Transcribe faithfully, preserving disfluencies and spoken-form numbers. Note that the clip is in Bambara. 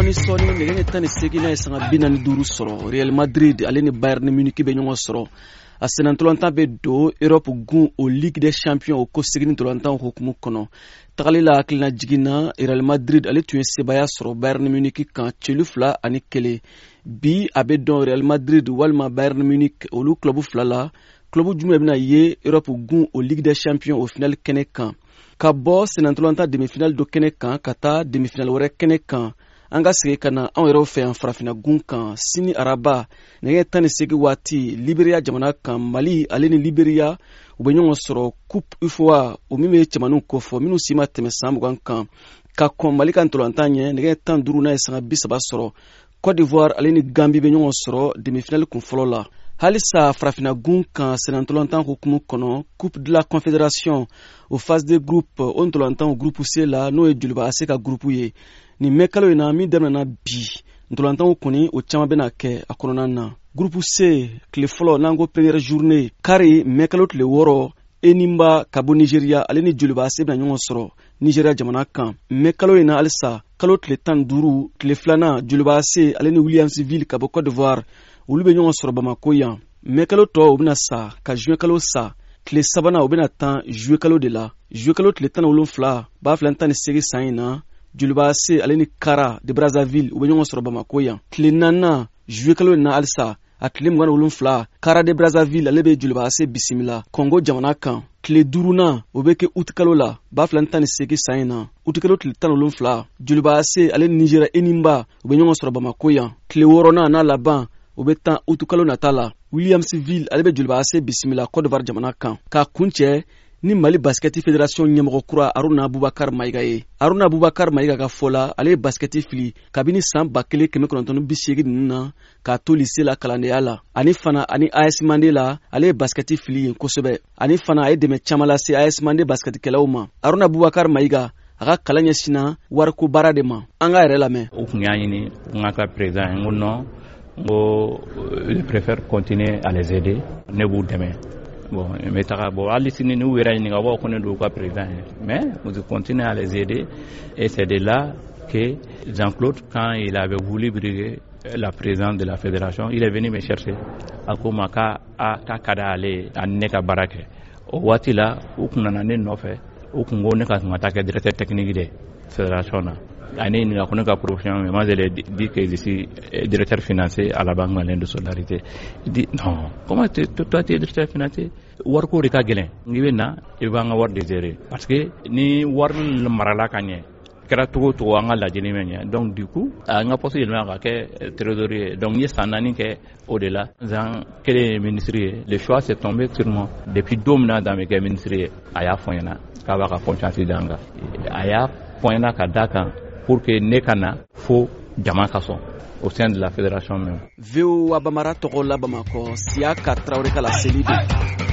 dɔɔni sɔɔni nɛgɛ tan ni segin n'a ye sanga bi naani duuru sɔrɔ Real Madrid ale ni Bayern Munich bɛ ɲɔgɔn sɔrɔ a senantɔlɔntan bɛ don Europe gun o Ligue des Champions o ko segin tɔlɔntan hukumu kɔnɔ tagali la hakilina jiginna Real Madrid ale tun ye sebaya sɔrɔ Bayern Munich kan celu fila ani kelen bi a bɛ dɔn Real Madrid walima Bayern Munich olu club fila la club jumɛn bɛna ye Europe gun o Ligue des Champions o final kɛnɛ kan ka bɔ senantɔlɔntan demi-finale do kɛnɛ kan ka taa demi-finale wɛrɛ kɛnɛ kan an ka segin ka na anw yɛrɛw fɛ yan farafina gun kan sini araba nɛgɛ tan ni segin waati Liberia jamana kan Mali ale ni Liberia u bɛ ɲɔgɔn sɔrɔ coupe U F O A o min bɛ cɛmaninw kofɔ minnu si ma tɛmɛ san mugan kan ka kɔn Mali kan ntɔlɔntan ɲɛ nɛgɛ tan duuru n'a ye sanga bi saba sɔrɔ Côte d'Ivoire ale ni Gambie bɛ ɲɔgɔn sɔrɔ demi-finale kun fɔlɔ la halisa farafina gun kan senantɔlɔntan hukumu kɔnɔ coupe de la confédération o phase de groupe o ntɔlɔntan o groupe C la n'o ye joliba ase ka groupe ye nin mɛ kalo in na min daminɛna bi ntɔlɔntanw kɔni o caman bɛna kɛ a kɔnɔna na groupe C tile fɔlɔ n'an ko première journée kari mɛ kalo tile wɔɔrɔ Enimba ka bɔ Nigeria ale ni joliba ase bɛna ɲɔgɔn sɔrɔ Nigeria jamana kan mɛ kalo in na halisa kalo tile tan duuru tile filanan joliba ase ale ni Williamsville ka bɔ Côte d'Ivoire olu bɛ ɲɔgɔn sɔrɔ Bamako yan mɛ kalo tɔ o bɛna sa ka juin kalo sa tile sabanan o bɛna tan juillet kalo de la juillet kalo tile tan ni wolonfila b'a fila tan ni segin san in na joliba ase ale ni Kara de Brazzaville u bɛ ɲɔgɔn sɔrɔ Bamako yan tile naaninan juillet kalo in na halisa a tile mugan ni wolonfila Kara de Brazzaville ale bɛ joliba ase bisimila Congo jamana kan tile duurunan o bɛ kɛ août kalo la b'a fila tan ni segin san in na août kalo tile tan ni wolonfila joliba ase ale ni Nigeria Enimba u bɛ ɲɔgɔn sɔrɔ Bamako yan tile wɔɔrɔnan n'a laban o bɛ tan août kalo nata la Williamsville ale bɛ joliba ase bisimila Côte d'Ivoire jamana kan k'a kuncɛ ni Mali basketi fédération ɲɛmɔgɔ kura Aruna Bubakar Mayiga ye Aruna Bubakar Mayiga ka fɔ la ale ye basketi fili kabini san ba kelen kɛmɛ kɔnɔntɔn bi seegin ninnu na k'a to lycée la kalandenya la ani fana ani A S Mandela ale ye basketi fili yen kosɛbɛ ani fana a ye dɛmɛ caman lase A S Mandela basketikɛlaw ma Aruna Bubakar Mayiga a ka kalan ɲɛsinna wariko baara de ma an ka yɛrɛ lamɛn o tun y'a ɲini n ka kɛ président n ko non Bon, je préfère continuer à les aider. Ne vous demain. Bon, mais taga bon, ali sini ni wera ni gawa ko ne do ka président. Mais vous continuez à les aider et c'est de là que Jean-Claude, quand il avait voulu briguer la présidente de la fédération, il est venu me chercher. Akomaka a takada ale aneka barake. O wati la u kunana ne nofe u kungo ne ka ngata ke directeur technique de fédération na. Année nous avons une profession, mais moi je l'ai dit que je suis directeur financier à la Banque malienne de solidarité. Il dit non, comment tu toi tu es directeur financier? Warko de kagelen, ngibena il va avoir des erreurs parce que ni war le marala kanye. Kera togo togo anga la jeni menya. Donc du coup, anga poste il m'a que trésorier. Donc ni sanani que au-delà, zan quel ministère le choix s'est tombé sur moi depuis deux mois dans mes ministères. Aya foyena, kaba ka confiance danga. Aya foyena ka daka pour que Nekana faut Jamakason au sein de la fédération même. V O A Bamara Togola Bamako, Siaka Traoreka la Célide.